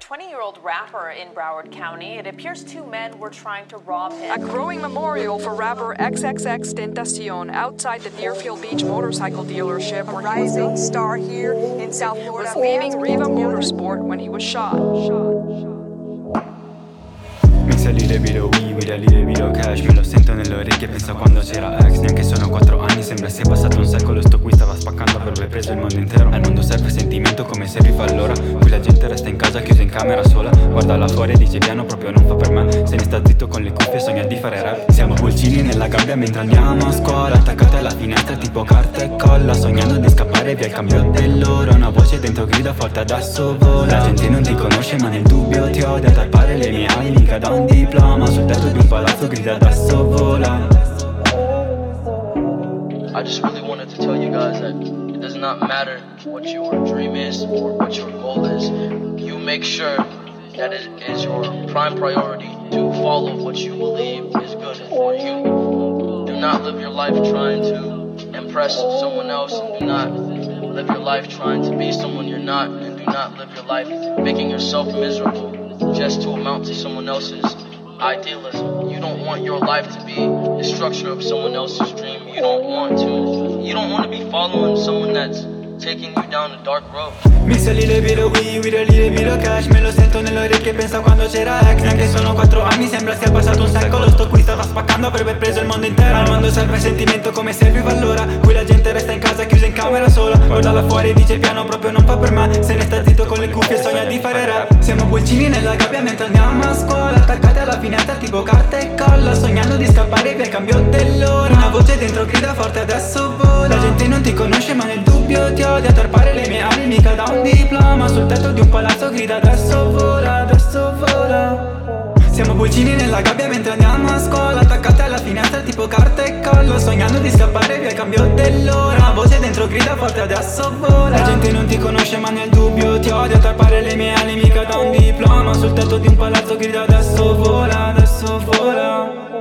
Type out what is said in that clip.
20-year-old rapper in Broward County. It appears two men were trying to rob him. A growing memorial for rapper XXX Tentacion outside the Deerfield Beach motorcycle dealership a rising star here in South Florida was leaving Riva Motorsport when he was shot. Mixa lì le video guida lì le video cash. Me lo sento nelle orecchie, penso a quando c'era ex. Neanche sono 4 anni, sembra sia passato un secolo. Sto qui stava spaccando, avrebbe preso il mondo intero. Al mondo serve sentimento come se rifa allora. Qui la gente resta in casa chiusa in camera sola. Guarda là fuori e dice piano, proprio non fa per me. Se ne sta zitto con le cuffie, sogna di fare rap. Siamo pulcini nella gabbia mentre andiamo a scuola, attaccate alla finestra tipo carta e colla, sognando di scappare via il cambio dell'ora. Una voce dentro grida forte, adesso vola. La gente non ti conosce ma nel dubbio ti odia. Tappare le mie ali mica da un diploma. Sul tetto di un palazzo grida adesso vola. I just really wanted to tell you guys that it does not matter what your dream is or what your goal is. You make sure that it is your prime priority to follow what you believe is good for you. Do not live your life trying to impress someone else, and do not live your life trying to be someone you're not, and do not live your life making yourself miserable just to amount to someone else's idealism. You don't want your life to be the structure of someone else's dream. You don't want to be following someone that's taking you down a dark road. Mixa lì le video guida lì le video cash. Me lo sento nelle orecchie, penso a quando c'era ex. Neanche sono 4 anni, sembra sia passato un secolo. Sto qui stava spaccando, avrebbe preso il mondo intero. Al mondo serve sentimento come se viva allora. Qui la gente resta in casa chiusa in camera sola. Guarda là fuori e dice piano, proprio non fa per me. Se ne sta zitto con le cuffie, sogna di fare rap. Siamo pulcini nella gabbia mentre andiamo a scuola, attaccati alla finestra tipo carta e colla, sognando di scappare via il cambio dell'ora. Una voce dentro grida forte, adesso vola. La gente non ti conosce ma nel dubbio ti odia. Tarpare le mie ali mica da un diploma. Sul tetto di un palazzo grida adesso vola, adesso vola. Siamo pulcini nella gabbia mentre andiamo a scuola, attaccati alla finestra tipo carta e colla, sognando di scappare via il cambio dell'ora. Una voce dentro grida forte, adesso vola. La gente non ti conosce ma nel dubbio ti odia. Tarpare le mie ali mica da un diploma. Sul tetto di un palazzo grida adesso vola, adesso vola.